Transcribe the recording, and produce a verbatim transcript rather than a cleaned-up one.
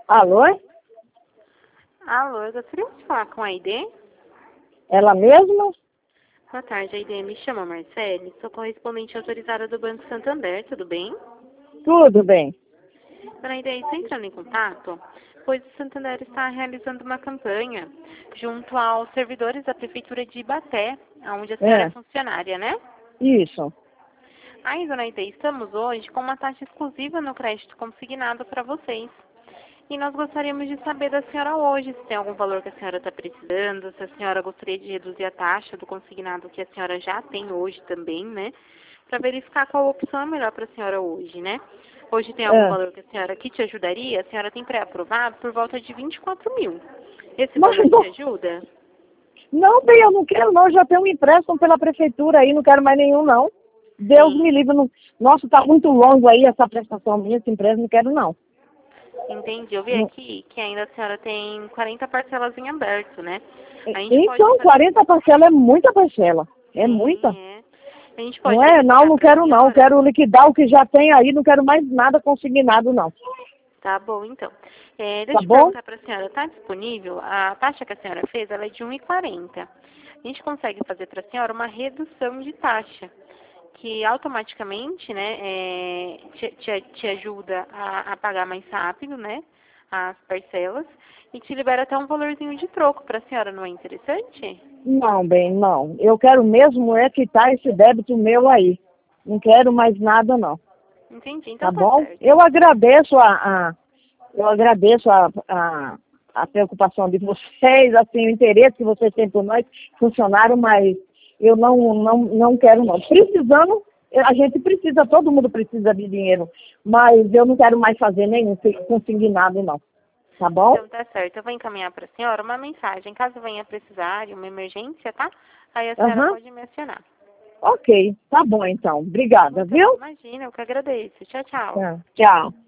Alô? Alô, eu gostaria de falar com a Aide. Ela mesma? Boa tarde, Aide. Me chama Marcele, sou correspondente autorizada do Banco Santander, tudo bem? Tudo bem. Dona Aide, estou entrando em contato, pois o Santander está realizando uma campanha junto aos servidores da Prefeitura de Ibaté, onde a senhora é, É, funcionária, né? isso. Aí, Dona Aide, estamos hoje com uma taxa exclusiva no crédito consignado para vocês. E nós gostaríamos de saber da senhora hoje, se tem algum valor que a senhora está precisando, se a senhora gostaria de reduzir a taxa do consignado que a senhora já tem hoje também, né? Para verificar qual opção é melhor para a senhora hoje, né? Hoje tem algum É. valor que a senhora que te ajudaria? A senhora tem pré-aprovado por volta de vinte e quatro mil. Esse Mas valor não, te ajuda? não, bem, eu não quero não, já tenho um empréstimo pela prefeitura aí, não quero mais nenhum não. Deus Sim, me livre. Não... Nossa, tá muito longo aí essa prestação minha, esse empréstimo, não quero não. entendi. Eu vi Não- aqui que ainda a senhora tem quarenta parcelas em aberto, né? A gente pode Então, fazer... quarenta parcelas é muita parcela. É muita. Sim, é. A gente Não pode é? Não, verificar não para a quero não. senhora? Quero liquidar o que já tem aí, não quero mais nada consignado não. Tá bom, então. É, Tá deixa eu bom? perguntar para a senhora, está disponível? A taxa que a senhora fez, ela é de um e quarenta. A gente consegue fazer para a senhora uma redução de taxa, que automaticamente, né, é, te, te, te ajuda a, a pagar mais rápido, né, as parcelas, e te libera até um valorzinho de troco para a senhora, não é interessante? Não, bem, não. Eu quero mesmo é quitar esse débito meu aí. Não quero mais nada não. Entendi, Tá então tá bom? certo. Eu agradeço a, a eu agradeço a, a, a preocupação de vocês, assim, o interesse que vocês têm por nós, funcionário, mas eu não, não, não quero não. Precisando, a gente precisa, todo mundo precisa de dinheiro, mas eu não quero mais fazer nenhum consignado não. Tá bom? Então tá certo. Eu vou encaminhar para a senhora uma mensagem. Caso venha precisar de uma emergência, tá? Aí a senhora Aham. pode me acionar. Ok, tá bom então. Obrigada, Então, viu? imagina, eu que agradeço. Tchau, tchau. Tá. Tchau.